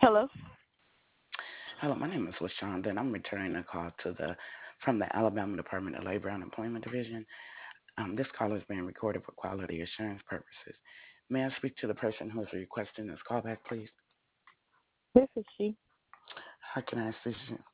Hello. Hello, my name is LaShonda, and I'm returning a call from the Alabama Department of Labor and Employment Division. This call is being recorded for quality assurance purposes. May I speak to the person who is requesting this callback, please? This is she. How can I assist you?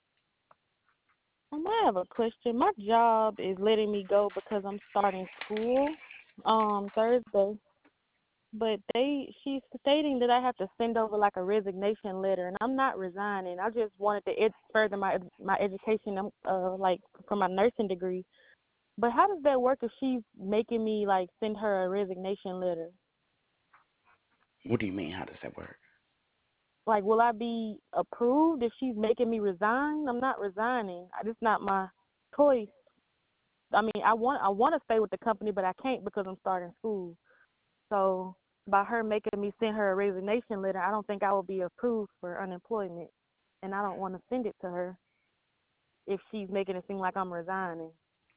I have a question. My job is letting me go because I'm starting school Thursday, but she's stating that I have to send over like a resignation letter, and I'm not resigning. I just wanted to further my education, like for my nursing degree. But how does that work if she's making me like send her a resignation letter? What do you mean? How does that work? Like, will I be approved if she's making me resign? I'm not resigning. It's not my choice. I mean, I want to stay with the company, but I can't because I'm starting school. So by her making me send her a resignation letter, I don't think I will be approved for unemployment, and I don't want to send it to her if she's making it seem like I'm resigning.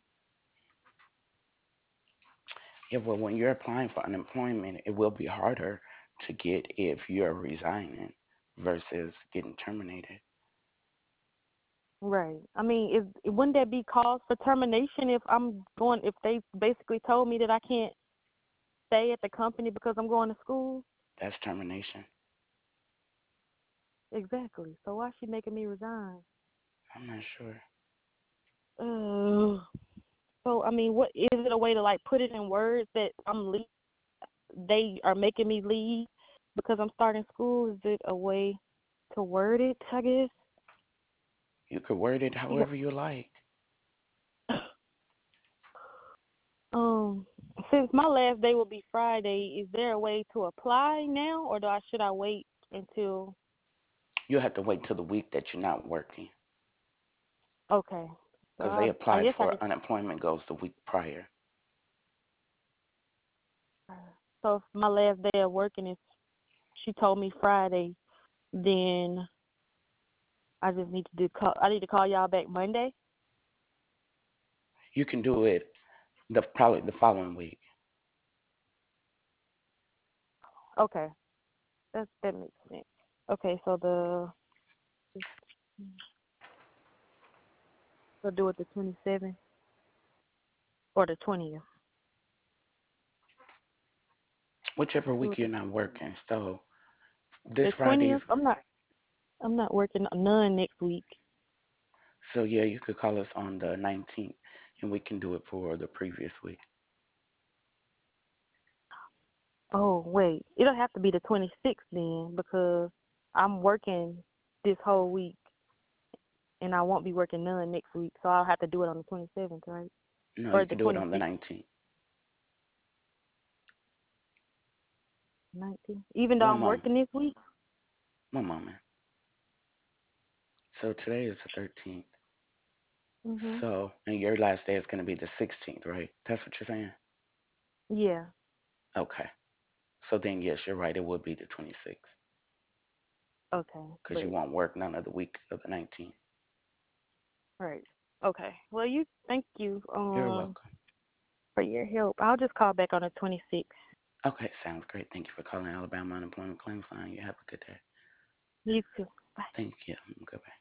Yeah, well, when you're applying for unemployment, it will be harder to get if you're resigning versus getting terminated. Right. I mean, wouldn't that be cause for termination if they basically told me that I can't stay at the company because I'm going to school? That's termination. Exactly. So why is she making me resign? I'm not sure. Uh, so I mean, what is it a way to like put it in words that they are making me leave because I'm starting school? Is it a way to word it? I guess. You could word it You however you like. Um, since my last day will be Friday, is there a way to apply now, or should I wait until? You have to wait till the week that you're not working Okay, so because I they I apply guess I for could. unemployment goes the week prior. So if my last day of working is she told me Friday, then I just need to I need to call y'all back Monday. You can do it probably the following week. Okay, that makes sense. Okay, so we'll do it the 27th or the 20th. Whichever Do week it you're not working. So this the Friday 20th. is I'm not working none next week. so yeah, you could call us on the 19th and we can do it for the previous week. Oh, wait. It'll have to be the 26th then because I'm working this whole week and I won't be working none next week. So I'll have to do it on the 27th, right? No, you Or the can do it on the 26th, 19th. 19th. Even though One I'm moment. working this week? One moment. So today is the 13th. Mhm. So, and your last day is going to be the 16th, right? That's what you're saying? Yeah. Okay. So then, yes, you're right. It would be the 26th Okay. because you But, won't work none of the week of the 19th. right. Okay. Well, thank you You're welcome. for your help. I'll just call back on the 26th. Okay, sounds great. Thank you for calling Alabama Unemployment Claims Line. You have a good day. You too. Bye. Thank you. Goodbye.